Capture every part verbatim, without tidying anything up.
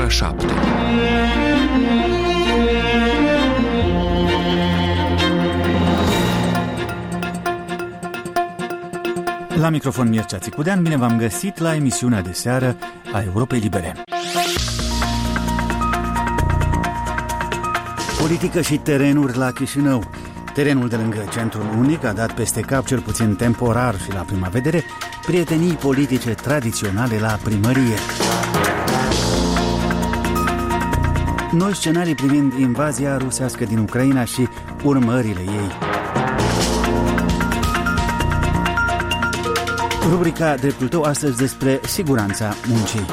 ora șapte. La microfon Mircea Țicudean, bine v-am găsit la emisiunea de seară a Europei Libere. Politică și terenuri la Chișinău. Terenul de lângă Centrul Unic a dat peste cap, cel puțin temporar și la prima vedere, prietenii politice tradiționale la primărie. Noi scenarii privind invazia rusească din Ucraina și urmările ei. Rubrica Dreptul tău astăzi despre siguranța muncii.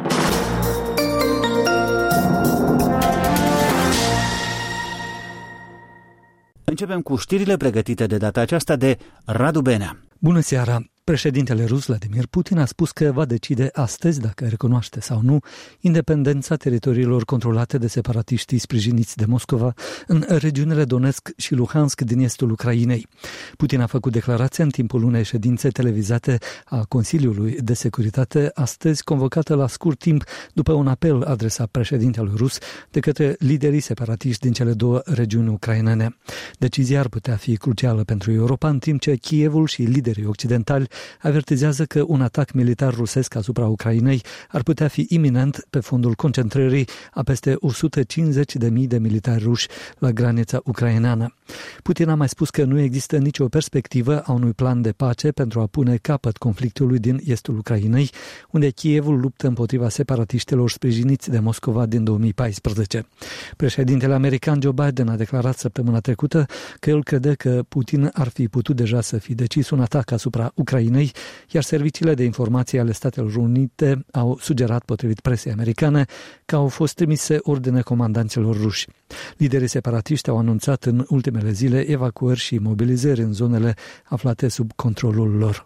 Începem cu știrile pregătite de data aceasta de Radu Benea. Bună seara! Președintele rus Vladimir Putin a spus că va decide astăzi dacă recunoaște sau nu independența teritoriilor controlate de separatiștii sprijiniți de Moscova în regiunile Donetsk și Luhansk din estul Ucrainei. Putin a făcut declarația în timpul unei ședințe televizate a Consiliului de Securitate, astăzi convocată la scurt timp după un apel adresat președintelui rus de către liderii separatiști din cele două regiuni ucrainene. Decizia ar putea fi crucială pentru Europa, în timp ce Kievul și liderii occidentali avertizează că un atac militar rusesc asupra Ucrainei ar putea fi iminent pe fondul concentrării a peste o sută cincizeci de mii de militari ruși la granița ucraineană. Putin a mai spus că nu există nicio perspectivă a unui plan de pace pentru a pune capăt conflictului din estul Ucrainei, unde Kievul luptă împotriva separatiștilor sprijiniți de Moscova din două mii paisprezece. Președintele american Joe Biden a declarat săptămâna trecută că el crede că Putin ar fi putut deja să fi decis un atac asupra Ucrainei, iar serviciile de informații ale Statelor Unite au sugerat, potrivit presei americane, că au fost trimise ordine comandanților ruși. Liderii separatiști au anunțat în ultimele zile evacuări și mobilizări în zonele aflate sub controlul lor.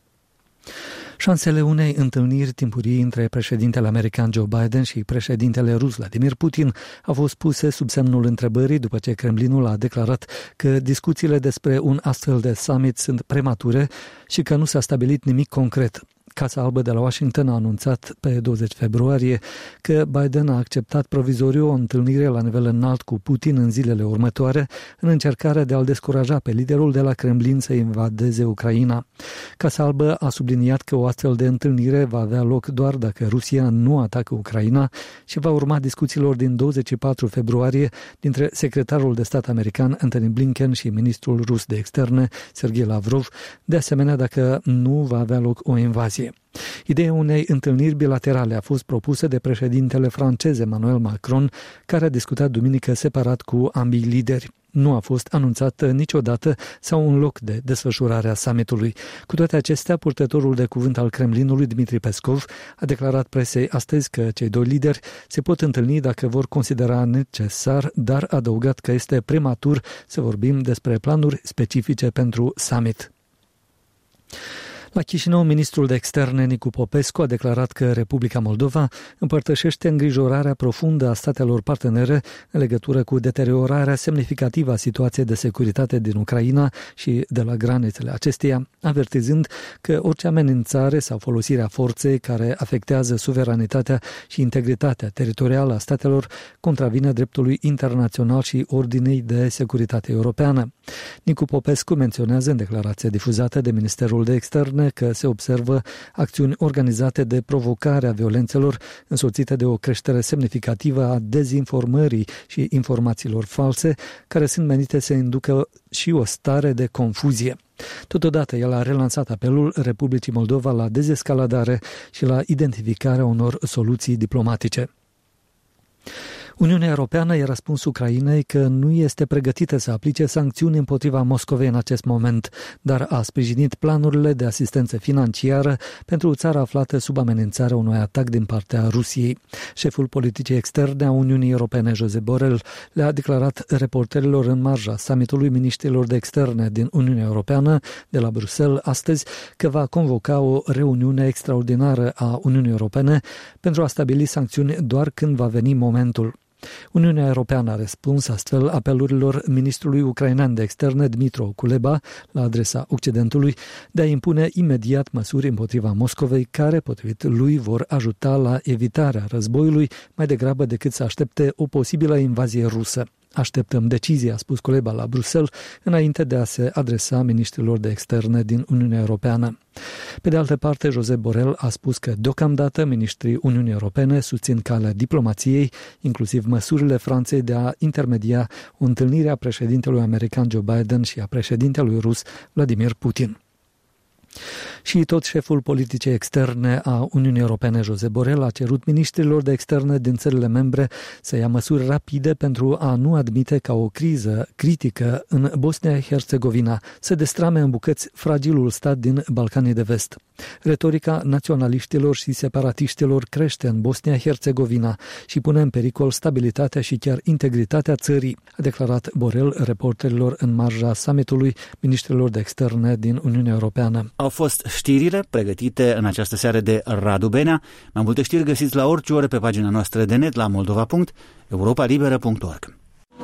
Șansele unei întâlniri timpurii între președintele american Joe Biden și președintele rus Vladimir Putin au fost puse sub semnul întrebării după ce Kremlinul a declarat că discuțiile despre un astfel de summit sunt premature și că nu s-a stabilit nimic concret. Casa Albă de la Washington a anunțat pe douăzeci februarie că Biden a acceptat provizoriu o întâlnire la nivel înalt cu Putin în zilele următoare, în încercarea de a-l descuraja pe liderul de la Kremlin să invadeze Ucraina. Casa Albă a subliniat că o astfel de întâlnire va avea loc doar dacă Rusia nu atacă Ucraina și va urma discuțiilor din douăzeci și patru februarie dintre secretarul de stat american Antony Blinken și ministrul rus de externe Sergei Lavrov, de asemenea dacă nu va avea loc o invazie. Ideea unei întâlniri bilaterale a fost propusă de președintele francez Emmanuel Macron, care a discutat duminică separat cu ambii lideri. Nu a fost anunțat niciodată sau un loc de desfășurare a summitului. Cu toate acestea, purtătorul de cuvânt al Kremlinului, Dmitri Peskov, a declarat presei astăzi că cei doi lideri se pot întâlni dacă vor considera necesar, dar a adăugat că este prematur să vorbim despre planuri specifice pentru summit. La Chișinău, ministrul de externe Nicu Popescu a declarat că Republica Moldova împărtășește îngrijorarea profundă a statelor partenere în legătură cu deteriorarea semnificativă a situației de securitate din Ucraina și de la granițele acesteia, avertizând că orice amenințare sau folosirea forței care afectează suveranitatea și integritatea teritorială a statelor contravine dreptului internațional și ordinei de securitate europeană. Nicu Popescu menționează în declarația difuzată de Ministerul de Externe că se observă acțiuni organizate de provocare a violențelor, însoțite de o creștere semnificativă a dezinformării și informațiilor false, care sunt menite să inducă și o stare de confuzie. Totodată, el a relansat apelul Republicii Moldova la dezescaladare și la identificarea unor soluții diplomatice. Uniunea Europeană i-a răspuns Ucrainei că nu este pregătită să aplice sancțiuni împotriva Moscovei în acest moment, dar a sprijinit planurile de asistență financiară pentru țara aflată sub amenințarea unui atac din partea Rusiei. Șeful politicii externe a Uniunii Europene, Josep Borrell, le-a declarat reporterilor în marja summitului miniștrilor de externe din Uniunea Europeană de la Bruxelles astăzi că va convoca o reuniune extraordinară a Uniunii Europene pentru a stabili sancțiuni doar când va veni momentul. Uniunea Europeană a răspuns astfel apelurilor ministrului ucrainean de externe Dmytro Kuleba la adresa Occidentului de a impune imediat măsuri împotriva Moscovei care, potrivit lui, vor ajuta la evitarea războiului mai degrabă decât să aștepte o posibilă invazie rusă. Așteptăm decizia, a spus Kuleba la Bruxelles, înainte de a se adresa ministrilor de externe din Uniunea Europeană. Pe de altă parte, Josep Borrell a spus că deocamdată ministrii Uniunii Europene susțin calea diplomației, inclusiv măsurile Franței de a intermedia o întâlnire a președintelui american Joe Biden și a președintelui rus Vladimir Putin. Și tot șeful politicii externe a Uniunii Europene, Josep Borrell, a cerut ministrilor de externe din țările membre să ia măsuri rapide pentru a nu admite ca o criză critică în Bosnia-Herzegovina să destrame în bucăți fragilul stat din Balcanii de Vest. Retorica naționaliștilor și separatiștilor crește în Bosnia-Herzegovina și pune în pericol stabilitatea și chiar integritatea țării, a declarat Borrell reporterilor în marja summitului ministrilor de externe din Uniunea Europeană. Au fost știrile pregătite în această seară de Radu Benea. Mai multe știri găsiți la orice oră pe pagina noastră de net la moldova punct europa liberă punct org.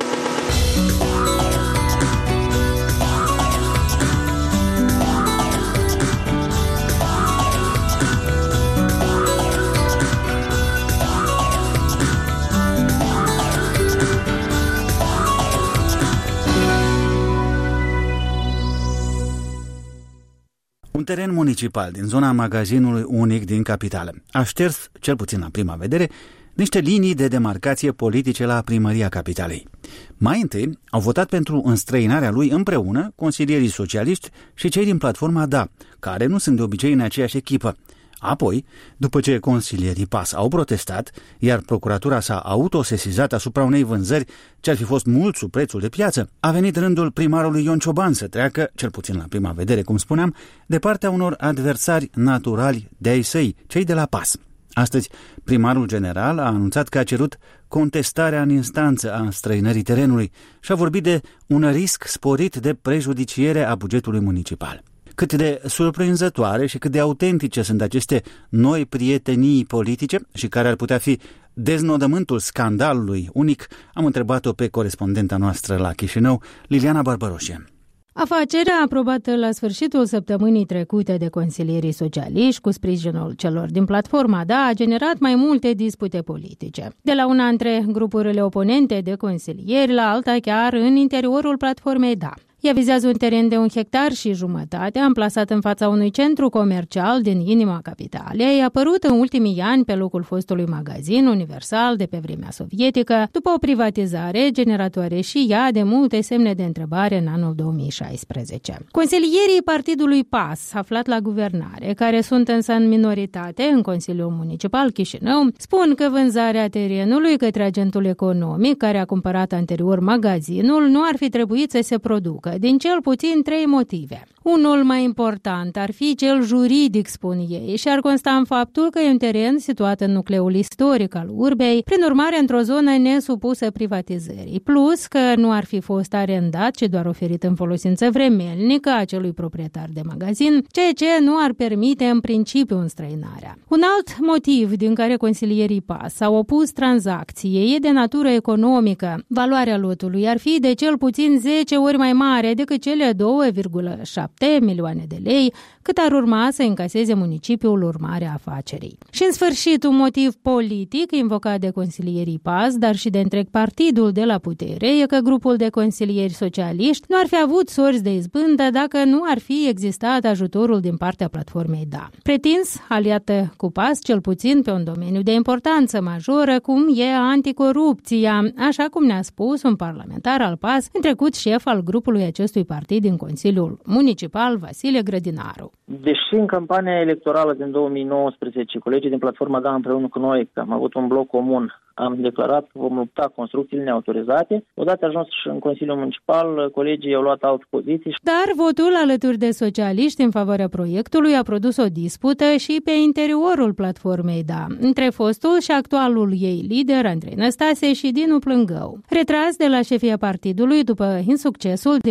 Un teren municipal din zona magazinului unic din capitală a șters, cel puțin la prima vedere, niște linii de demarcație politice la primăria capitalei. Mai întâi au votat pentru înstrăinarea lui împreună consilierii socialiști și cei din platforma D A, care nu sunt de obicei în aceeași echipă. Apoi, după ce consilierii P A S au protestat, iar procuratura s-a autosesizat asupra unei vânzări ce ar fi fost mult sub prețul de piață, a venit rândul primarului Ion Cioban să treacă, cel puțin la prima vedere, cum spuneam, de partea unor adversari naturali de-ai săi, cei de la P A S. Astăzi, primarul general a anunțat că a cerut contestarea în instanță a înstrăinării terenului și a vorbit de un risc sporit de prejudiciere a bugetului municipal. Cât de surprinzătoare și cât de autentice sunt aceste noi prietenii politice și care ar putea fi deznodământul scandalului unic, am întrebat-o pe corespondenta noastră la Chișinău, Liliana Barbaroșie. Afacerea aprobată la sfârșitul săptămânii trecute de consilierii socialiști cu sprijinul celor din platforma D A a generat mai multe dispute politice. De la una între grupurile oponente de consilieri la alta chiar în interiorul platformei D A. Ea vizează un teren de un hectar și jumătate, amplasat în fața unui centru comercial din inima capitalei, apărut în ultimii ani pe locul fostului magazin Universal de pe vremea sovietică, după o privatizare generatoare și ea de multe semne de întrebare în anul două mii șaisprezece. Consilierii partidului P A S, aflat la guvernare, care sunt însă în minoritate în Consiliul Municipal Chișinău, spun că vânzarea terenului către agentul economic, care a cumpărat anterior magazinul, nu ar fi trebuit să se producă, din cel puțin trei motive. Unul mai important ar fi cel juridic, spun ei, și ar consta în faptul că e un teren situat în nucleul istoric al urbei, prin urmare într-o zonă nesupusă privatizării, plus că nu ar fi fost arendat, ci doar oferit în folosință vremelnică acelui proprietar de magazin, ceea ce nu ar permite în principiu înstrăinarea. Un alt motiv din care consilierii P A S s-au opus tranzacției e de natură economică. Valoarea lotului ar fi de cel puțin zece ori mai mare decât cele două virgulă șapte milioane de lei, cât ar urma să încaseze municipiul urmarea afacerii. Și în sfârșit, un motiv politic invocat de consilierii P A S, dar și de întreg partidul de la putere, e că grupul de consilieri socialiști nu ar fi avut sorți de izbândă dacă nu ar fi existat ajutorul din partea platformei D A. Pretins, aliată cu P A S, cel puțin pe un domeniu de importanță majoră, cum e anticorupția, așa cum ne-a spus un parlamentar al P A S, în trecut șef al grupului acestui partid din Consiliul Municipal, Vasile Grădinaru. Deși în campania electorală din două mii nouăsprezece, colegii din platforma D A împreună cu noi, că am avut un bloc comun, am declarat că vom lupta construcțiile neautorizate. Odată ajuns și în Consiliul Municipal, colegii au luat alte poziții. Dar votul alături de socialiști în favoarea proiectului a produs o dispută și pe interiorul platformei D A, între fostul și actualul ei lider, Andrei Năstase și Dinu Plângău. Retras de la șefia partidului după insuccesul din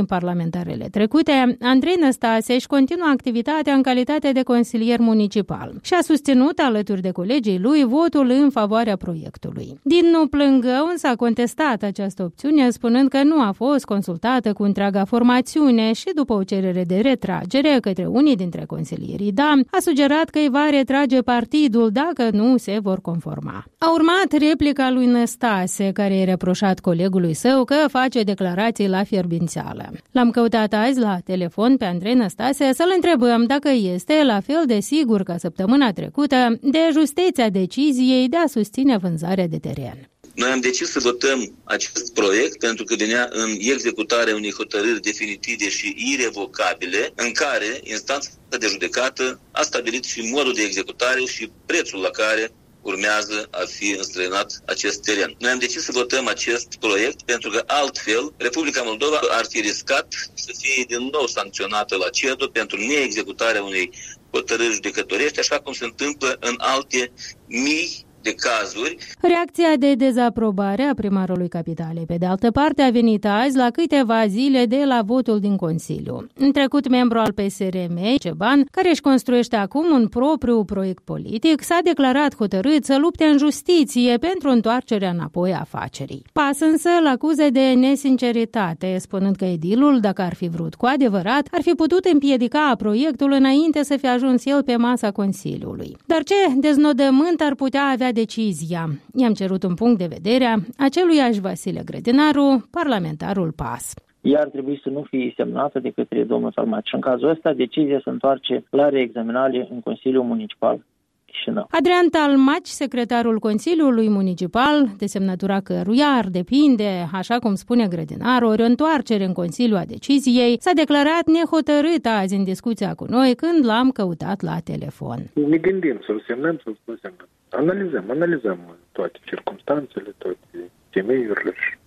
parlamentarele trecute, Andrei Năstase își continuă activitatea în calitate de consilier municipal și a susținut alături de colegii lui votul în favoarea proiectului. Dinu Plângău însă a contestat această opțiune, spunând că nu a fost consultată cu întreaga formațiune și după o cerere de retragere către unii dintre consilierii D A M, a sugerat că îi va retrage partidul dacă nu se vor conforma. A urmat replica lui Năstase, care i-a reproșat colegului său că face declarații la fierbințeală. L-am căutat azi la telefon pe Andrei Năstase să-l întrebăm dacă este la fel de sigur ca săptămâna trecută de justeția deciziei de a susține vânzarea de teren. Noi am decis să votăm acest proiect pentru că venea în executarea unei hotărâri definitive și irevocabile, în care instanța de judecată a stabilit și modul de executare și prețul la care urmează a fi înstrăinat acest teren. Noi am decis să votăm acest proiect pentru că altfel Republica Moldova ar fi riscat să fie din nou sancționată la C E D O pentru neexecutarea unei hotărâri judecătorești, așa cum se întâmplă în alte mii de cazuri. Reacția de dezaprobare a primarului Capitalei, pe de altă parte, a venit azi la câteva zile de la votul din Consiliu. În trecut, membru al P S R M, Ceban, care își construiește acum un propriu proiect politic, s-a declarat hotărât să lupte în justiție pentru întoarcerea înapoi a afacerii. Pas însă îl acuze de nesinceritate, spunând că edilul, dacă ar fi vrut cu adevărat, ar fi putut împiedica proiectul înainte să fie ajuns el pe masa Consiliului. Dar ce deznodământ ar putea avea decizia? I-am cerut un punct de vedere aceluiași Vasile Grădinaru, parlamentarul P A S. Ea ar trebui să nu fie semnată de către domnul Talmaci. În cazul ăsta, decizia se întoarce la reexaminare în Consiliul Municipal Chișinău. Adrian Talmaci, secretarul Consiliului Municipal, de semnătura căruia ar depinde, așa cum spune Grădinaru, o reîntoarcere în Consiliu a deciziei, s-a declarat nehotărât azi în discuția cu noi când l-am căutat la telefon. Ne gândim să-l semnăm, să-l semnăm. Analizăm, analizăm toate circumstanțele, toate temeiurile și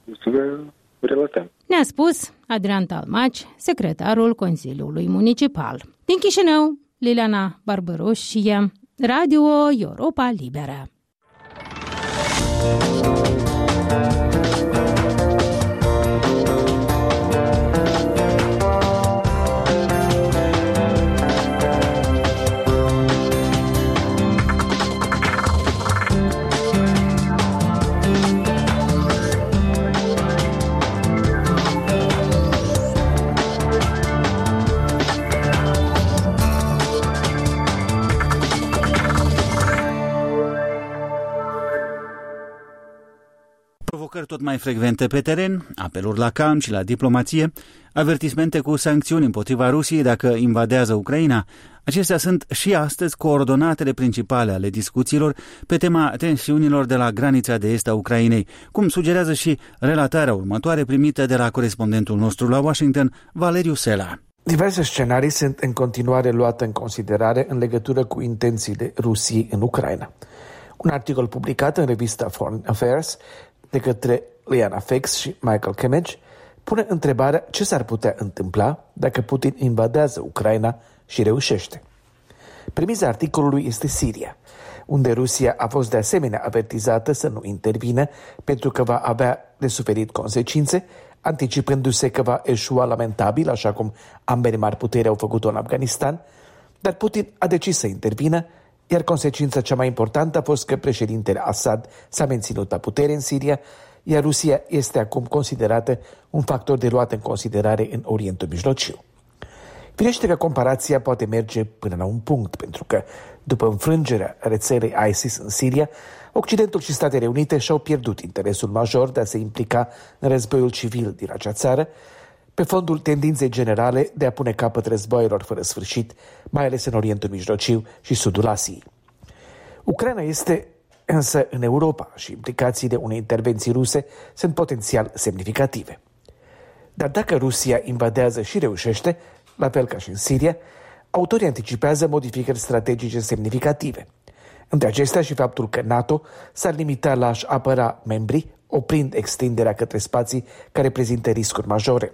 să relatăm. Ne-a spus Adrian Talmaci, secretarul Consiliului Municipal. Din Chișinău, Liliana Barbăroșie, Radio Europa Liberă. Provocări tot mai frecvente pe teren, apeluri la calm și la diplomație, avertismente cu sancțiuni împotriva Rusiei dacă invadează Ucraina. Acestea sunt și astăzi coordonatele principale ale discuțiilor pe tema tensiunilor de la granița de est a Ucrainei, cum sugerează și relatarea următoare primită de la corespondentul nostru la Washington, Valeriu Sela. Diverse scenarii sunt în continuare luate în considerare în legătură cu intențiile Rusiei în Ucraina. Un articol publicat în revista Foreign Affairs de către Liana Fex și Michael Kimmage pune întrebarea ce s-ar putea întâmpla dacă Putin invadează Ucraina și reușește. Premiza articolului este Siria, unde Rusia a fost de asemenea avertizată să nu intervină pentru că va avea de suferit consecințe, anticipându-se că va eșua lamentabil, așa cum ambele mari puteri au făcut-o în Afganistan, dar Putin a decis să intervină, iar consecința cea mai importantă a fost că președintele Assad s-a menținut la putere în Siria, iar Rusia este acum considerată un factor de luat în considerare în Orientul Mijlociu. Firește că comparația poate merge până la un punct, pentru că, după înfrângerea rețelei ISIS în Siria, Occidentul și Statele Unite și-au pierdut interesul major de a se implica în războiul civil din acea țară, pe fondul tendinței generale de a pune capăt războaielor fără sfârșit, mai ales în Orientul Mijlociu și Sudul Asiei. Ucraina este însă în Europa și implicațiile unei intervenții ruse sunt potențial semnificative. Dar dacă Rusia invadează și reușește, la fel ca și în Siria, autorii anticipează modificări strategice semnificative. Între acestea și faptul că NATO s-ar limita la a-și apăra membrii, oprind extinderea către spații care prezintă riscuri majore.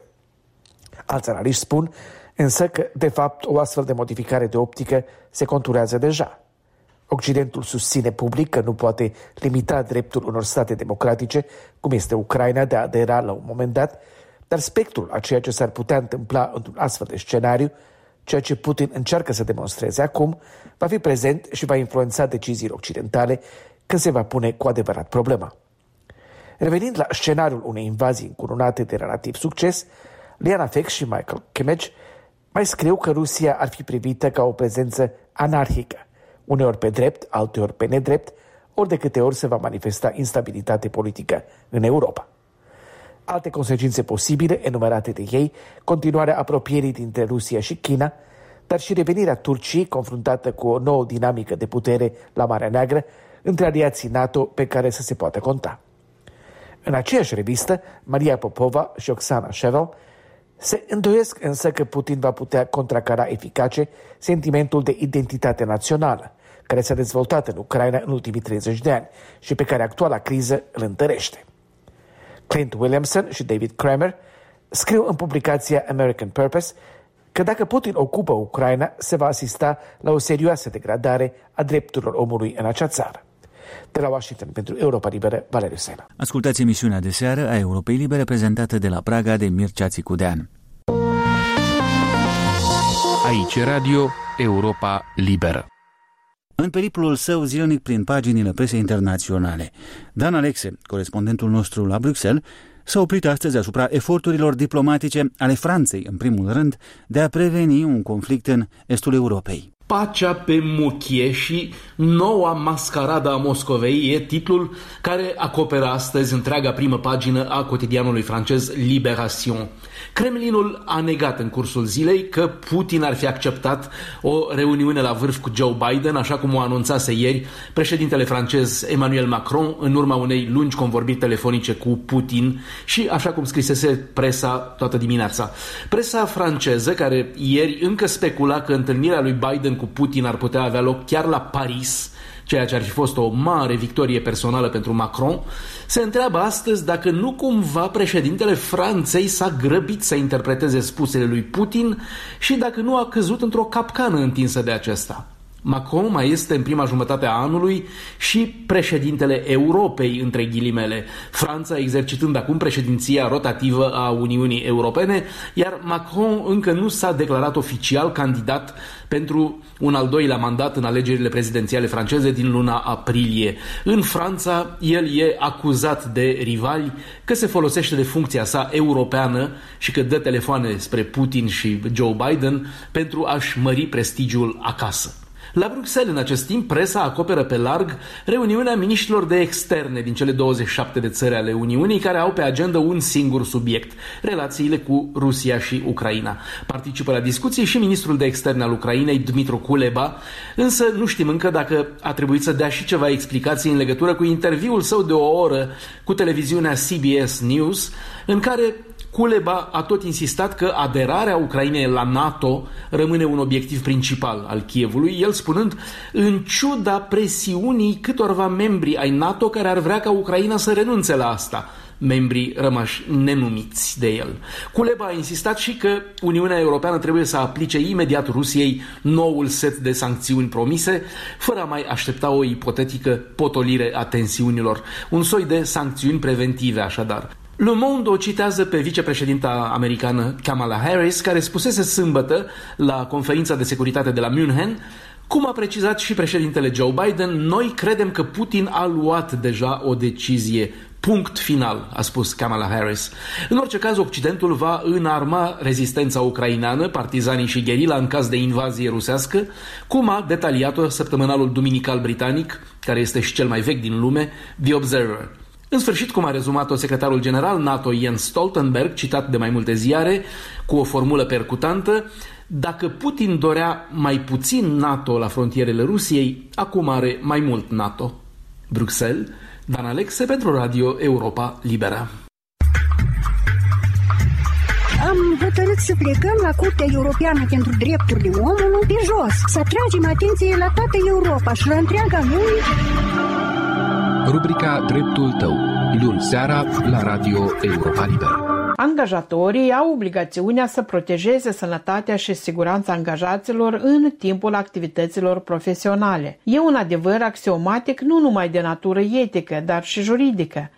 Alți analiști spun însă că, de fapt, o astfel de modificare de optică se conturează deja. Occidentul susține public că nu poate limita dreptul unor state democratice, cum este Ucraina, de a adera la un moment dat, Dar spectrul a ceea ce s-ar putea întâmpla într-un astfel de scenariu, ceea ce Putin încearcă să demonstreze acum, va fi prezent și va influența deciziile occidentale când se va pune cu adevărat problema. Revenind la scenariul unei invazii încununate de relativ succes, Liana Fex și Michael Kimmage mai scriu că Rusia ar fi privită ca o prezență anarhică, uneori pe drept, alteori pe nedrept, ori de câte ori se va manifesta instabilitate politică în Europa. Alte consecințe posibile, enumerate de ei, continuarea apropierii dintre Rusia și China, dar și revenirea Turciei confruntată cu o nouă dinamică de putere la Marea Neagră între aliații NATO pe care să se poată conta. În aceeași revistă, Maria Popova și Oksana Shevel se îndoiesc însă că Putin va putea contracara eficace sentimentul de identitate națională, care s-a dezvoltat în Ucraina în ultimii treizeci de ani și pe care actuala criză îl întărește. Clint Williamson și David Kramer scriu în publicația American Purpose că dacă Putin ocupă Ucraina, se va asista la o serioasă degradare a drepturilor omului în acea țară. De la Washington pentru Europa Liberă, Valeriu Sena. Ascultați emisiunea de seară a Europei Libere prezentată de la Praga de Mircea Țicudean. Aici Radio Europa Liberă. În periplul său zilnic prin paginile presei internaționale, Dan Alexe, corespondentul nostru la Bruxelles, s-a oprit astăzi asupra eforturilor diplomatice ale Franței, în primul rând, de a preveni un conflict în estul Europei. Pacea pe muchie și noua mascaradă a Moscovei e titlul care acoperă astăzi întreaga primă pagină a cotidianului francez Libération. Kremlinul a negat în cursul zilei că Putin ar fi acceptat o reuniune la vârf cu Joe Biden, așa cum o anunțase ieri președintele francez Emmanuel Macron în urma unei lungi convorbiri telefonice cu Putin și așa cum scrisese presa toată dimineața. Presa franceză, care ieri încă specula că întâlnirea lui Biden cu Putin ar putea avea loc chiar la Paris, ceea ce ar fi fost o mare victorie personală pentru Macron, se întreabă astăzi dacă nu cumva președintele Franței s-a grăbit să interpreteze spusele lui Putin și dacă nu a căzut într-o capcană întinsă de acesta. Macron mai este în prima jumătate a anului și președintele Europei, între ghilimele, Franța exercitând acum președinția rotativă a Uniunii Europene, iar Macron încă nu s-a declarat oficial candidat pentru un al doilea mandat în alegerile prezidențiale franceze din luna aprilie. În Franța, el e acuzat de rivali că se folosește de funcția sa europeană și că dă telefoane spre Putin și Joe Biden pentru a-și mări prestigiul acasă. La Bruxelles, în acest timp, presa acoperă pe larg reuniunea miniștrilor de externe din cele douăzeci și șapte de țări ale Uniunii, care au pe agenda un singur subiect: relațiile cu Rusia și Ucraina. Participă la discuții și ministrul de externe al Ucrainei, Dmytro Kuleba, însă nu știm încă dacă a trebuit să dea și ceva explicații în legătură cu interviul său de o oră cu televiziunea C B S News, în care Kuleba a tot insistat că aderarea Ucrainei la NATO rămâne un obiectiv principal al Kievului, el spunând, în ciuda presiunii câtorva membri ai NATO care ar vrea ca Ucraina să renunțe la asta, membrii rămași nenumiți de el. Kuleba a insistat și că Uniunea Europeană trebuie să aplice imediat Rusiei noul set de sancțiuni promise, fără a mai aștepta o ipotetică potolire a tensiunilor, un soi de sancțiuni preventive așadar. Le Monde o citează pe vicepreședinta americană Kamala Harris, care spusese sâmbătă la conferința de securitate de la München, cum a precizat și președintele Joe Biden, noi credem că Putin a luat deja o decizie. Punct final, a spus Kamala Harris. În orice caz, Occidentul va înarma rezistența ucraineană, partizanii și gherila în caz de invazie rusească, cum a detaliat-o săptămânalul duminical britanic, care este și cel mai vechi din lume, The Observer. În sfârșit, cum a rezumat-o secretarul general NATO Jens Stoltenberg, citat de mai multe ziare, cu o formulă percutantă, dacă Putin dorea mai puțin NATO la frontierele Rusiei, acum are mai mult NATO. Bruxelles, Dan Alexe pentru Radio Europa Liberă. Am hotărât să plecăm la Curtea Europeană pentru Drepturile Omului pe jos, să atragem atenție la toată Europa și la întreaga lume. Rubrica Dreptul tău, luni seara la Radio Europa Liberă. Angajatorii au obligațiunea să protejeze sănătatea și siguranța angajaților în timpul activităților profesionale. E un adevăr axiomatic nu numai de natură etică, dar și juridică.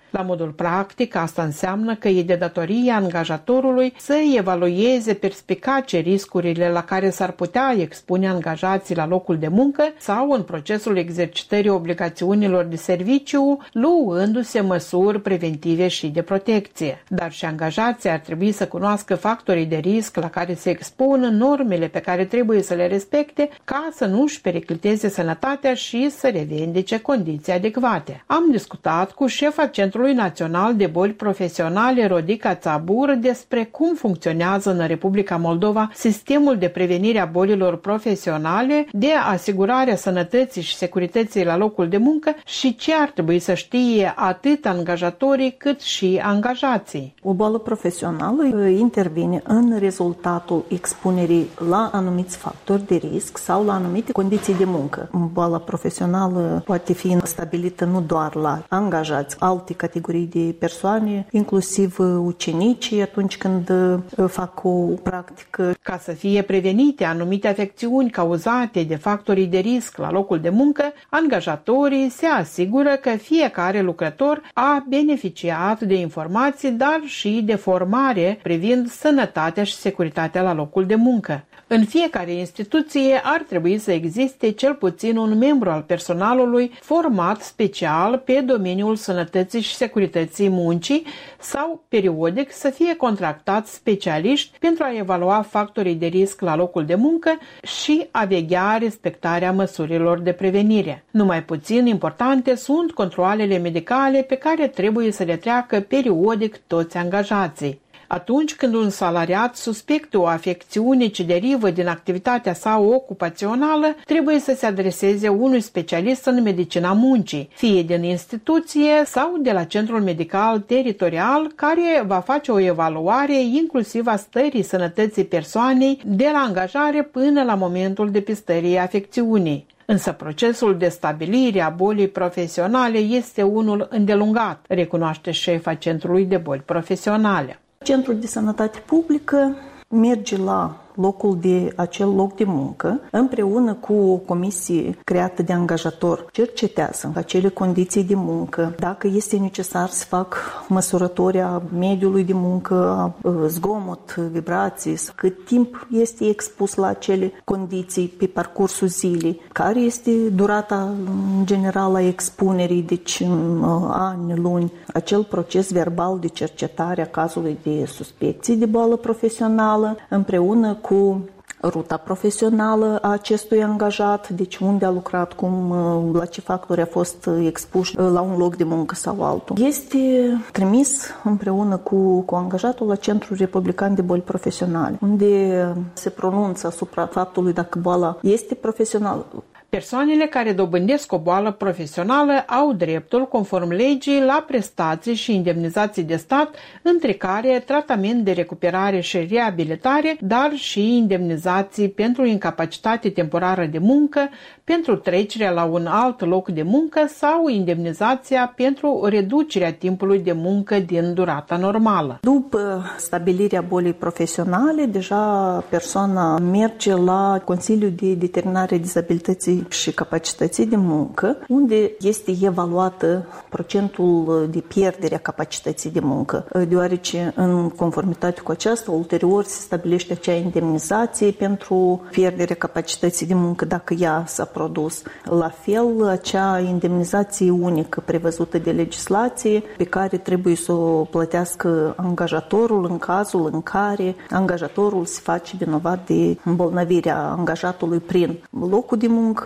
La modul practic, asta înseamnă că e de datoria angajatorului să evalueze perspicace riscurile la care s-ar putea expune angajații la locul de muncă sau în procesul exercitării obligațiunilor de serviciu, luându-se măsuri preventive și de protecție. Dar și angajații ar trebui să cunoască factorii de risc la care se expun, normele pe care trebuie să le respecte ca să nu își pericliteze sănătatea și să revendice condiții adecvate. Am discutat cu șefa Centrului Național de Boli Profesionale, Rodica Țabur, despre cum funcționează în Republica Moldova sistemul de prevenire a bolilor profesionale, de asigurarea sănătății și securității la locul de muncă și ce ar trebui să știe atât angajatorii cât și angajații. O boală profesională intervine în rezultatul expunerii la anumiți factori de risc sau la anumite condiții de muncă. Boala profesională poate fi stabilită nu doar la angajați, alte categorii de persoane, inclusiv ucenicii atunci când fac o practică. Ca să fie prevenite anumite afecțiuni cauzate de factorii de risc la locul de muncă, angajatorii se asigură că fiecare lucrător a beneficiat de informații, dar și de formare privind sănătatea și securitatea la locul de muncă. În fiecare instituție ar trebui să existe cel puțin un membru al personalului format special pe domeniul sănătății și securității muncii sau, periodic, să fie contractați specialiști pentru a evalua factorii de risc la locul de muncă și a veghea respectarea măsurilor de prevenire. Numai puțin importante sunt controalele medicale pe care trebuie să le treacă periodic toți angajații. Atunci când un salariat suspectă o afecțiune ce derivă din activitatea sa ocupațională, trebuie să se adreseze unui specialist în medicina muncii, fie din instituție sau de la centrul medical teritorial, care va face o evaluare inclusiv a stării sănătății persoanei de la angajare până la momentul depistării afecțiunii. Însă procesul de stabilire a bolii profesionale este unul îndelungat, recunoaște șefa Centrului de Boli Profesionale. Centrul de Sănătate Publică merge la locul de acel loc de muncă, împreună cu o comisie creată de angajator, cercetează acele condiții de muncă, dacă este necesar să fac măsurători a mediului de muncă, zgomot, vibrații, cât timp este expus la acele condiții pe parcursul zilei, care este durata în general a expunerii, deci în ani, luni, acel proces verbal de cercetare a cazului de suspecții de boală profesională, împreună cu cu ruta profesională a acestui angajat, deci unde a lucrat, cum, la ce factori a fost expus la un loc de muncă sau altul. Este trimis împreună cu, cu angajatul la Centrul Republican de Boli Profesionale, unde se pronunță asupra faptului dacă boala este profesională. Persoanele care dobândesc o boală profesională au dreptul, conform legii, la prestații și indemnizații de stat, între care tratament de recuperare și reabilitare, dar și indemnizații pentru incapacitate temporară de muncă, pentru trecerea la un alt loc de muncă sau indemnizația pentru reducerea timpului de muncă din durata normală. După stabilirea bolii profesionale, deja persoana merge la Consiliul de Determinare a Dizabilității și Capacității de Muncă, unde este evaluată procentul de pierdere a capacității de muncă, deoarece în conformitate cu aceasta, ulterior se stabilește acea indemnizație pentru pierderea capacității de muncă dacă ea s-a produs. La fel, acea indemnizație unică prevăzută de legislație pe care trebuie să o plătească angajatorul în cazul în care angajatorul se face vinovat de îmbolnăvirea angajatului prin locul de muncă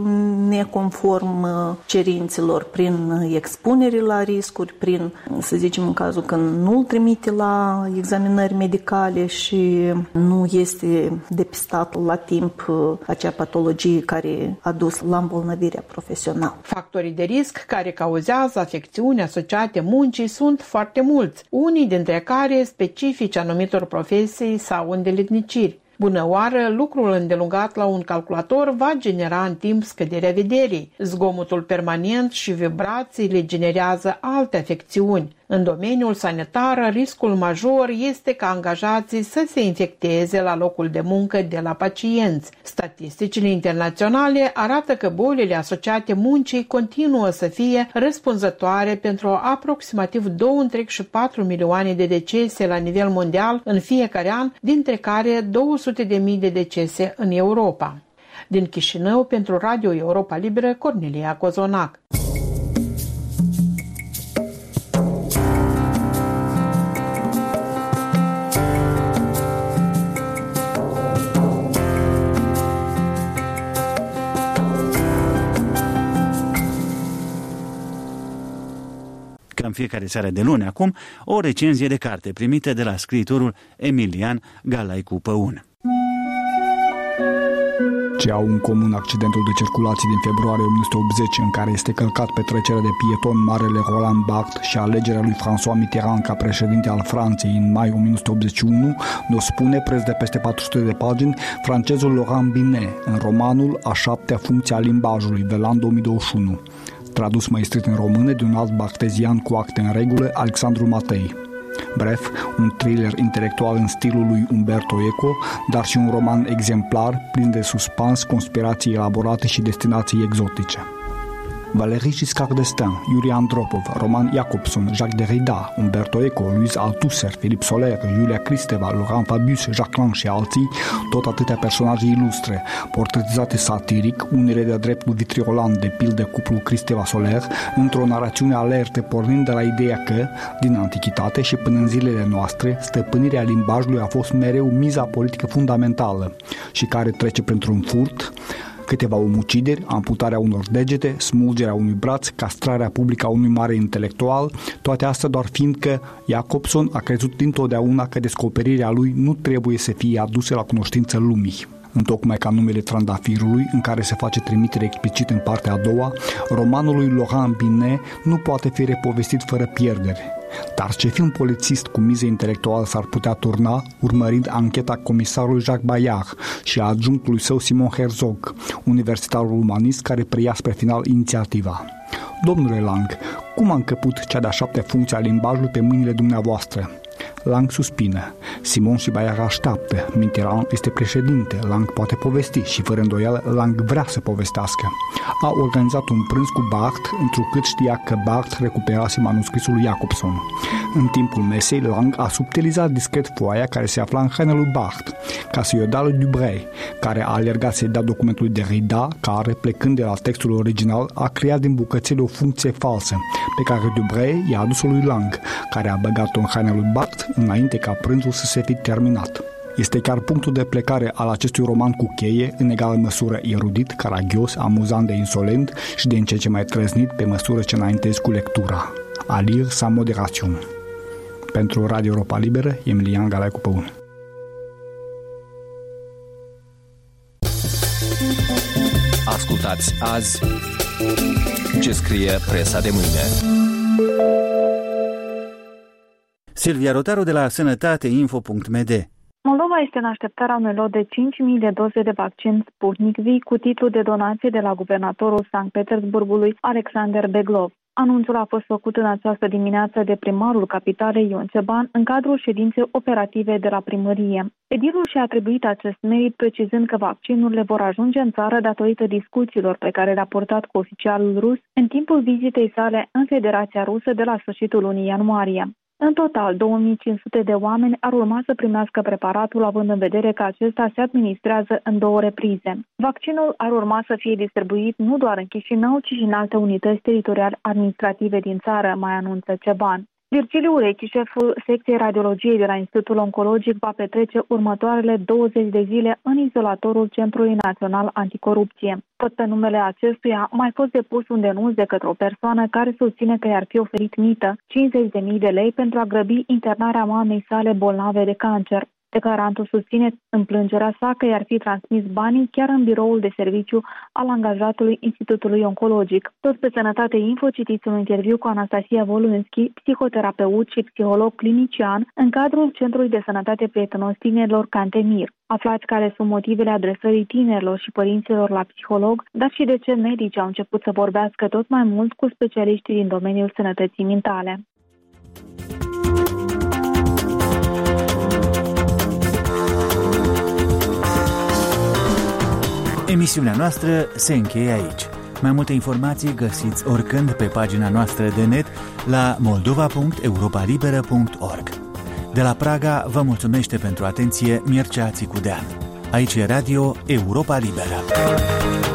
neconform cerințelor, prin expunere la riscuri, prin, să zicem, în cazul când nu îl trimite la examinări medicale și nu este depistat la timp acea patologie care a dus la îmbolnăvirea profesională. Factorii de risc care cauzează afecțiuni asociate muncii sunt foarte mulți, unii dintre care specifici anumitor profesii sau îndeletniciri. Bună oară, lucrul îndelungat la un calculator va genera în timp scăderea vederii. Zgomotul permanent și vibrațiile generează alte afecțiuni. În domeniul sanitar, riscul major este ca angajații să se infecteze la locul de muncă de la pacienți. Statisticile internaționale arată că bolile asociate muncii continuă să fie răspunzătoare pentru aproximativ două virgulă patru milioane de decese la nivel mondial în fiecare an, dintre care două sute de mii de decese în Europa. Din Chișinău, pentru Radio Europa Liberă, Cornelia Cozonac. Ca în fiecare seară de luni acum, o recenzie de carte primită de la scriitorul Emilian Galaicu Păun. Ce au în comun accidentul de circulație din februarie o mie nouă sute optzeci, în care este călcat pe trecerea de pieton marele Roland Barthes, și alegerea lui François Mitterrand ca președinte al Franței în mai o mie nouă sute optzeci și unu, ne-o spune, preț de peste patru sute de pagini, francezul Laurent Binet, în romanul A șaptea funcție a limbajului, Velan două mii douăzeci și unu, tradus mai strict în română de un alt bartezian cu acte în regulă, Alexandru Matei. Bref, un thriller intelectual în stilul lui Umberto Eco, dar și un roman exemplar, plin de suspans, conspirații elaborate și destinații exotice. Valéry Giscard d'Estaing, Yuri Andropov, Roman Jacobson, Jacques Derrida, Umberto Eco, Louise Althusser, Philippe Soler, Iulia Cristeva, Laurent Fabius, Jacques Lang și alții, tot atâtea personaje ilustre, portretizate satiric, unele de-a dreptul vitriolant, de pildă cuplul Cristeva-Soler, într-o narațiune alertă pornind de la ideea că, din antichitate și până în zilele noastre, stăpânirea limbajului a fost mereu miza politică fundamentală și care trece printr-un furt, câteva omucideri, amputarea unor degete, smulgerea unui braț, castrarea publică a unui mare intelectual, toate astea doar fiindcă Jacobson a crezut dintotdeauna că descoperirea lui nu trebuie să fie adusă la cunoștință lumii. Întocmai ca numele Trandafirului, în care se face trimitere explicit în partea a doua, romanul lui Laurent Binet nu poate fi repovestit fără pierdere. Dar ce fi un polițist cu mize intelectuală s-ar putea turna, urmărind ancheta comisarului Jacques Bayard și a adjunctului său Simon Herzog, universitarul umanist care preia spre final inițiativa. Domnule Lang, cum a încăput cea de-a șaptea funcție a limbajului pe mâinile dumneavoastră? Lang suspină. Simon și Bayard așteaptă. Mitterrand este președinte. Lang poate povesti și, fără îndoială, Lang vrea să povestească. A organizat un prânz cu Barthes, întrucât știa că Barthes recuperase manuscrisul lui Jacobson. În timpul mesei, Lang a subtilizat discret foaia care se afla în haina lui Barthes, ca să-i o dea lui Dubray, care a alergat să-i dea documentul lui Derrida, care, plecând de la textul original, a creat din bucățele o funcție falsă, pe care Dubray i-a adus-o lui Lang, care a băgat-o în haina lui Barthes înainte ca prânzul să se fi terminat. Este chiar punctul de plecare al acestui roman cu cheie, în egală măsură erudit, caragios, amuzant de insolent și de încet ce mai trăznit pe măsură ce înaintezi cu lectura. A lire sans modération. Pentru Radio Europa Liberă, Emilian Galaicu Păun. Ascultați azi ce scrie presa de mâine. Silvia Rotaru de la sănătateinfo punct m d. Moldova este în așteptarea unui lot de cinci mii de doze de vaccin Sputnik V cu titlu de donație de la guvernatorul Sankt Petersburgului, Alexander Beglov. Anunțul a fost făcut în această dimineață de primarul capitalei Ion Ceban în cadrul ședinței operative de la primărie. Edilul și-a atribuit acest merit precizând că vaccinurile vor ajunge în țară datorită discuțiilor pe care le-a purtat cu oficialul rus în timpul vizitei sale în Federația Rusă de la sfârșitul lunii ianuarie. În total, două mii cinci sute de oameni ar urma să primească preparatul, având în vedere că acesta se administrează în două reprize. Vaccinul ar urma să fie distribuit nu doar în Chișinău, ci și în alte unități teritoriale administrative din țară, mai anunță Ceban. Virgiliu Urechi, șeful secției radiologiei de la Institutul Oncologic, va petrece următoarele douăzeci de zile în izolatorul Centrului Național Anticorupție. Tot pe numele acestuia a mai fost depus un denunț de către o persoană care susține că i-ar fi oferit mită cincizeci de mii de lei pentru a grăbi internarea mamei sale bolnave de cancer. Declarantul susține în plângerea sa că i-ar fi transmis banii chiar în biroul de serviciu al angajatului Institutului Oncologic. Tot pe Sănătate Info citiți un interviu cu Anastasia Volunski, psihoterapeut și psiholog clinician în cadrul Centrului de Sănătate Prietenos Tinerilor Cantemir. Aflați care sunt motivele adresării tinerilor și părinților la psiholog, dar și de ce medicii au început să vorbească tot mai mult cu specialiștii din domeniul sănătății mentale. Emisiunea noastră se încheie aici. Mai multe informații găsiți oricând pe pagina noastră de net la moldova punct europa liberă punct org. De la Praga vă mulțumește pentru atenție Mircea Țicudean. Aici e Radio Europa Liberă.